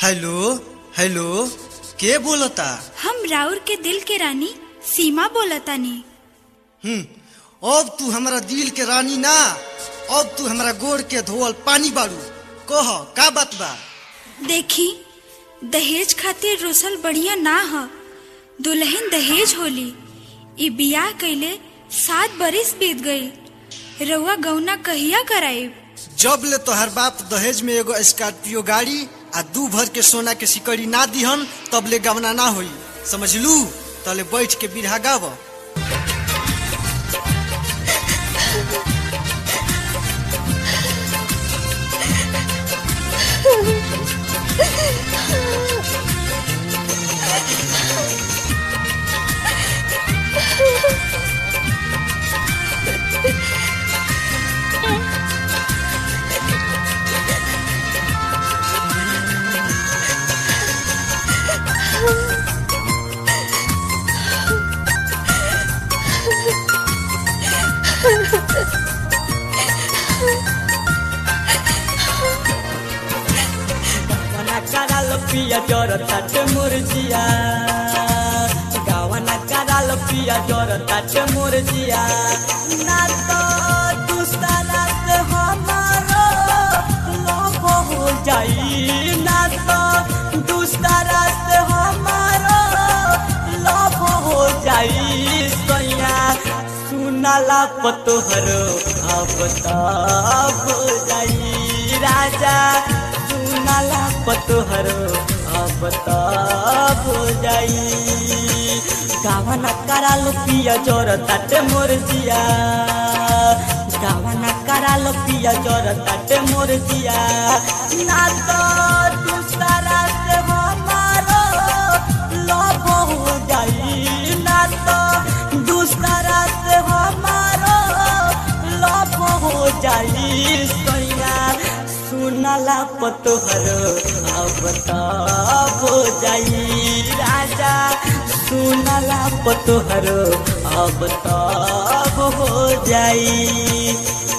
Hello hello, के बोलता? हम राउर के दिल के रानी सीमा बोलतानी। अब तू हमारा दिल के रानी ना, अब तू हमारा गोड़ के धोवल पानी बारू। कह का बात बा? देखी, दहेज खातिर रोसल बढ़िया ना ह। दुल्हन दहेज होली। ई बियाह कइले 7 बरिस बीत गई। रउआ गौना कहिया कराइब? जब ले तोहर बाप दहेज में एगो स्कॉर्पियो गाड़ी आ 2 भर के सोना के सिकड़ी ना दिहन तब ले गवना ना होई। समझलू? तले बैठ के बिरहा गाव। पिया जोरताटे मुरजिया, गावना कराल पिया जोरताटे मुरजिया। ना तो दूसरा से हमारो लव हो जाई, ना तो दूसरा से हमारो लव हो जाई। सैया सुनाला पतोहरो अब तब हो जाई। राजा सुनाला पतोहरो अब तब हो जाई। गावना कराल पिया जोरताटे मुरजिया, गावना कराल पिया जोरताटे मुरजिया। ना तो दूसरा से हमारो लव हो जाई, ना तो दूसरा से हमारो लव हो जाई। सैया सुनाला पतोहरो अब तब हो जाई। राजा सुनाला पतोहरो अब तब हो जाई।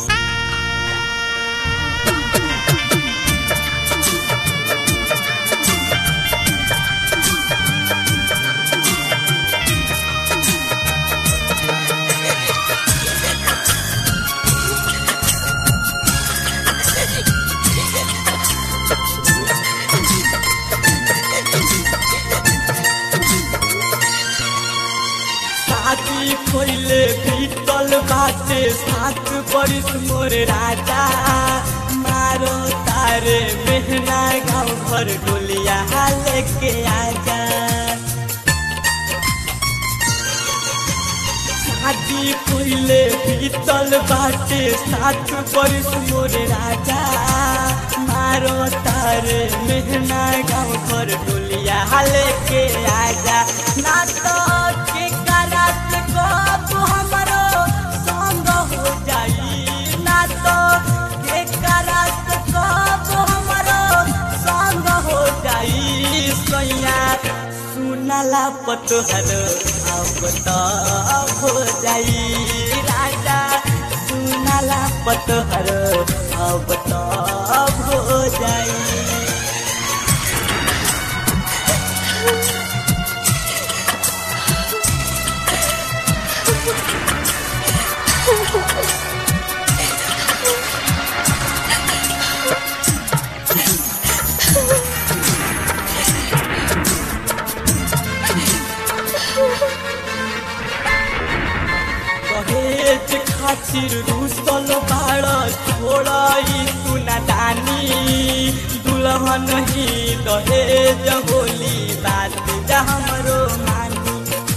कोइले बीतल बाटे 7 बरिस मोर राजा। मारो तारे मेहना गाँव घर डोलिया लेके आजा। शादी कोइले बीतल बाटे 7 बरिस मोर राजा। मारो तारे मेहना गाँव घर डोलिया लेके आजा। ना तो के करात कब हमारो संग हो जाई, ना तो के करात कब हमारो संग हो जाई। सैया सुनाला पतोहरो अब तब हो जाई। राजा सुनाला पतोहरो अब तब हो जाई। दहेज खातिर रूसल बाड़ा छोड़ाई सुना दानी। दुल्हन ही दहेज होली बात हमरो मानी।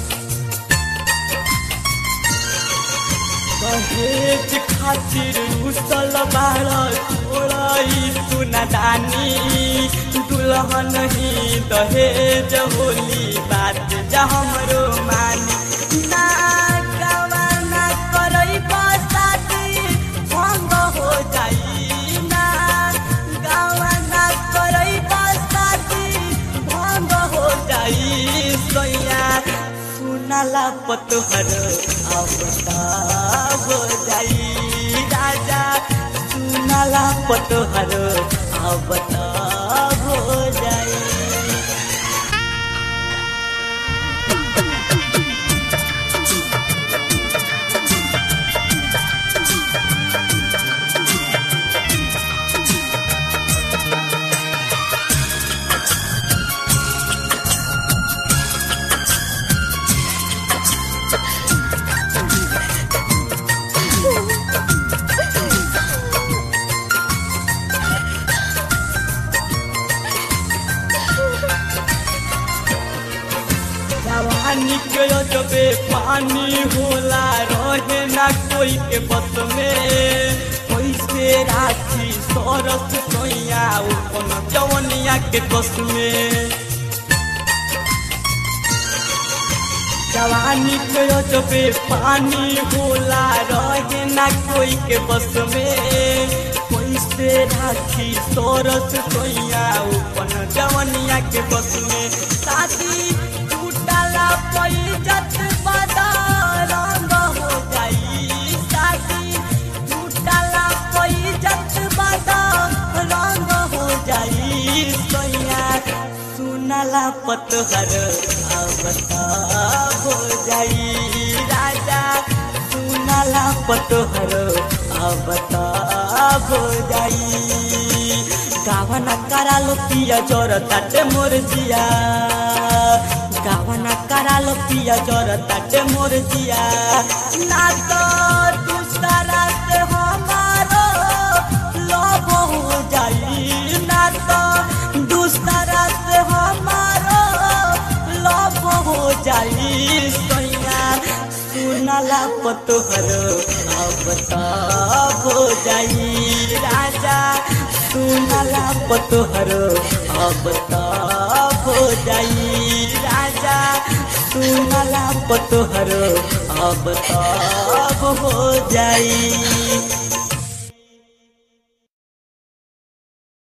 दहेज खातिर रूसल बाड़ा छोड़ाई सुना दानी। दुल्हन ही दहेज होली बात हमरो मानी। ना गवाना करई बसाती भंग हो जाई, ना गवाना करई बसाती भंग हो जाई। सैया सुनाला पतोहरो अब तब हो जाई। राजा सुनाला पतोहरो अब तब हो जाई। जवानी के जबे पानी होला रहे ना कोई के बस में, कैसे राखी सरस सोया अपन जवनिया के कस में। जवानी के जबे पानी होला रहे ना कोई के बस में, कैसे राखी सरस सोया अपन जवनिया के बस में। शादी टूटला पैजत बदा रंग हो जाई, शादी टूटला पैजत बदा रंग हो जाई। सोया सुनला पतहर आवता हो जाई, राजा सुनला पतहर आवता हो जाई। गावना करा लो पिया जोर ताटे मोर जिया, गावना करा लो पिया जोर ताटे मोर जिया। ना तो दूसरा से हमारो लोभ हो जाई, ना तो दूसरा से हमारो लोभ हो जाई। सोया सुनला पतोहर आवता हो जाई, राजा सुनला पतोहर आवता हो जाई, राजा सुनला पतोहर आवता हो जाई।